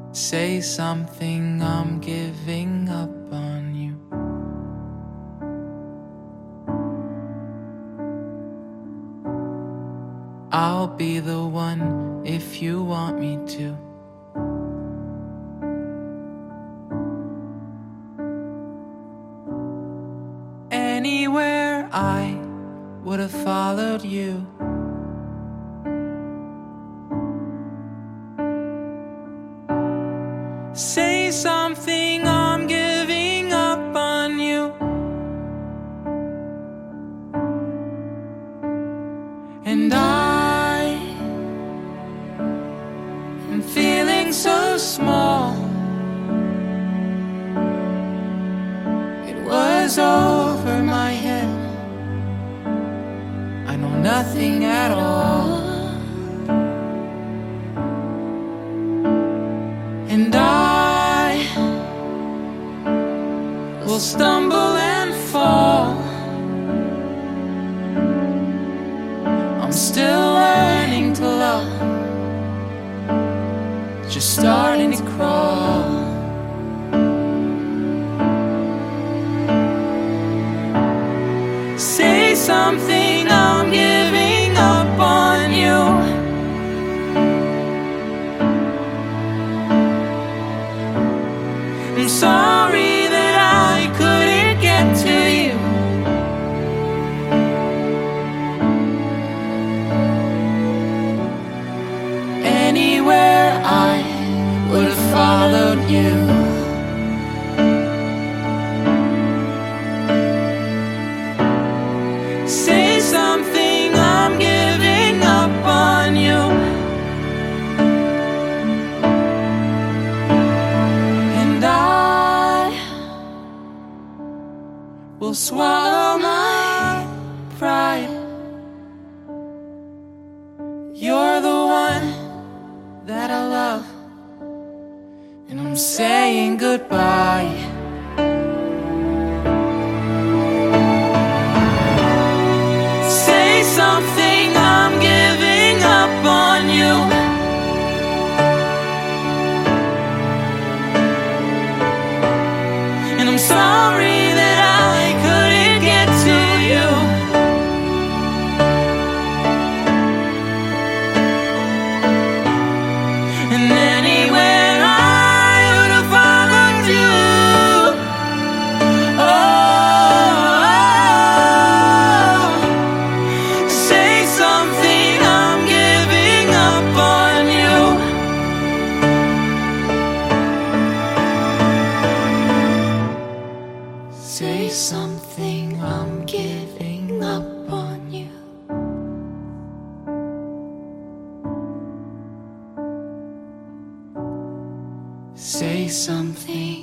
Say something, I'm giving up on you. I'll be the one if you want me to. Anywhere I would have followed you. Say something, I'm giving up on you. And I am feeling so small. It was over my head. I know nothing at all. And I will stumble and fall. I'm still learning to love, just starting to crawl. Say something, I'm giving up on you. I'm sorry that I couldn't get to you. Anywhere I would have followed you. Say something, I'm giving up on you. And I will swallow my pride. You're the one that I love, and I'm saying goodbye. Say something, I'm giving up on you. And I'm sorry that I couldn't get to you. And anywhere I would have followed you. Oh, say something, I'm giving up on you. Say something, I'm giving up on you. Say something.